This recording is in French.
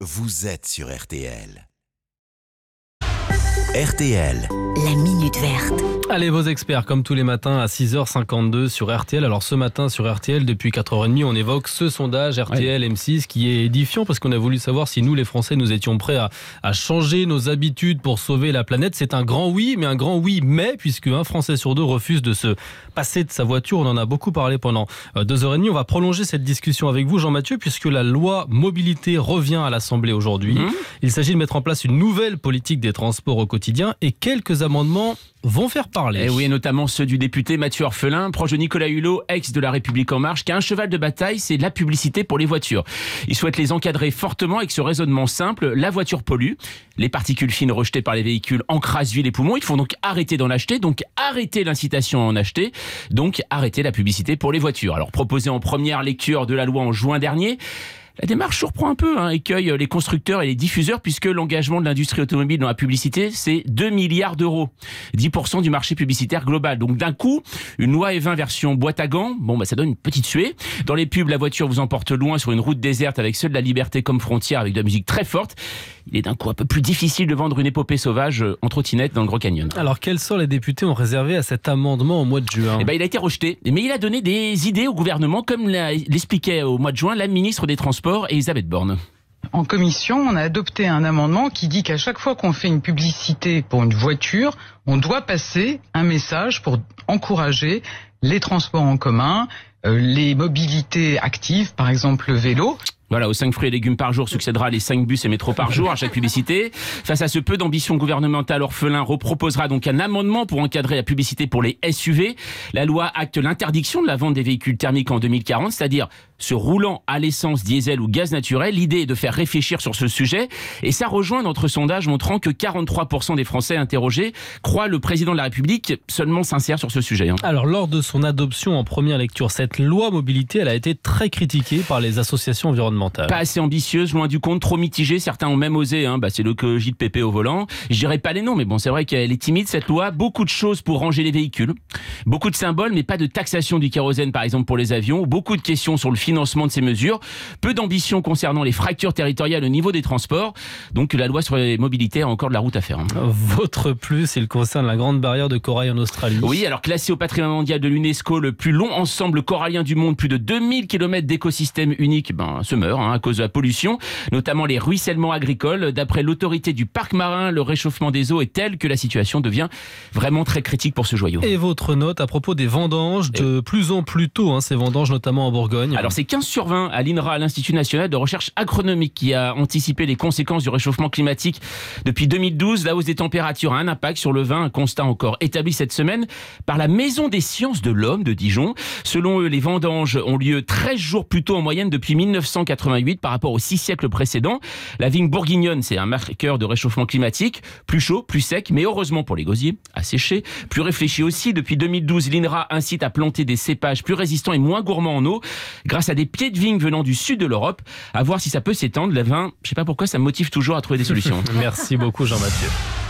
vous êtes sur RTL. RTL. La Minute Verte. Allez, vos experts, comme tous les matins à 6h52 sur RTL. Alors ce matin sur RTL, depuis 4h30, on évoque ce sondage RTL M6 qui est édifiant parce qu'on a voulu savoir si nous, les Français, nous étions prêts à changer nos habitudes pour sauver la planète. C'est un grand oui, mais un grand oui, mais puisque un Français sur deux refuse de se passer de sa voiture. On en a beaucoup parlé pendant 2h30. On va prolonger cette discussion avec vous, Jean-Mathieu, puisque la loi mobilité revient à l'Assemblée aujourd'hui. Il s'agit de mettre en place une nouvelle politique des transports au quotidien et quelques amendements vont faire parler. Et oui, notamment ceux du député Mathieu Orphelin, proche de Nicolas Hulot, ex de La République En Marche, qui a un cheval de bataille, c'est la publicité pour les voitures. Il souhaite les encadrer fortement avec ce raisonnement simple, la voiture pollue, les particules fines rejetées par les véhicules encrassent les poumons, il faut donc arrêter d'en acheter, donc arrêter l'incitation à en acheter, donc arrêter la publicité pour les voitures. Alors proposé en première lecture de la loi en juin dernier, la démarche surprend un peu, écueille les constructeurs et les diffuseurs puisque l'engagement de l'industrie automobile dans la publicité, c'est 2 milliards d'euros, 10% du marché publicitaire global. Donc d'un coup, une loi E20 version boîte à gants, ça donne une petite suée. Dans les pubs, la voiture vous emporte loin sur une route déserte avec ceux de la liberté comme frontière avec de la musique très forte. Il est d'un coup un peu plus difficile de vendre une épopée sauvage en trottinette dans le Grand Canyon. Alors quel sort les députés ont réservé à cet amendement au mois de juin ? Il a été rejeté, mais il a donné des idées au gouvernement comme l'expliquait au mois de juin la ministre des Transports Elisabeth Borne. En commission, on a adopté un amendement qui dit qu'à chaque fois qu'on fait une publicité pour une voiture, on doit passer un message pour encourager les transports en commun, les mobilités actives, par exemple le vélo. Voilà, aux 5 fruits et légumes par jour succédera les 5 bus et métros par jour à chaque publicité. Face à ce peu d'ambition gouvernementale, Orphelin reproposera donc un amendement pour encadrer la publicité pour les SUV. La loi acte l'interdiction de la vente des véhicules thermiques en 2040, c'est-à-dire se roulant à l'essence, diesel ou gaz naturel. L'idée est de faire réfléchir sur ce sujet et ça rejoint notre sondage montrant que 43% des Français interrogés croient le président de la République seulement sincère sur ce sujet. Alors lors de son adoption en première lecture, cette loi mobilité, elle a été très critiquée par les associations environnementales. Pas assez ambitieuse, loin du compte, trop mitigée. Certains ont même osé, c'est l'écologie de Pépé au volant. Je dirais pas les noms, mais c'est vrai qu'elle est timide cette loi. Beaucoup de choses pour ranger les véhicules, beaucoup de symboles, mais pas de taxation du kérosène par exemple pour les avions. Beaucoup de questions sur le financement de ces mesures. Peu d'ambition concernant les fractures territoriales au niveau des transports. Donc la loi sur les mobilités a encore de la route à faire. Votre plus, il concerne la grande barrière de corail en Australie. Oui, alors classé au patrimoine mondial de l'UNESCO, le plus long ensemble corallien du monde, plus de 2000 km d'écosystème unique, se meurt à cause de la pollution, notamment les ruissellements agricoles. D'après l'autorité du parc marin, le réchauffement des eaux est tel que la situation devient vraiment très critique pour ce joyau. Et votre note à propos des vendanges, de plus en plus tôt, ces vendanges notamment en Bourgogne. Alors c'est 15 sur 20 à l'INRA, l'Institut National de Recherche Agronomique, qui a anticipé les conséquences du réchauffement climatique depuis 2012. La hausse des températures a un impact sur le vin, un constat encore établi cette semaine par la Maison des Sciences de l'Homme de Dijon. Selon eux, les vendanges ont lieu 13 jours plus tôt en moyenne depuis 1988 par rapport aux 6 siècles précédents. La vigne bourguignonne, c'est un marqueur de réchauffement climatique, plus chaud, plus sec, mais heureusement pour les gosiers, asséché, plus réfléchi aussi. Depuis 2012, l'INRA incite à planter des cépages plus résistants et moins gourmands en eau, grâce à des pieds de vigne venant du sud de l'Europe. À voir si ça peut s'étendre. Le vin, je sais pas pourquoi, ça me motive toujours à trouver des solutions. Merci beaucoup Jean-Mathieu.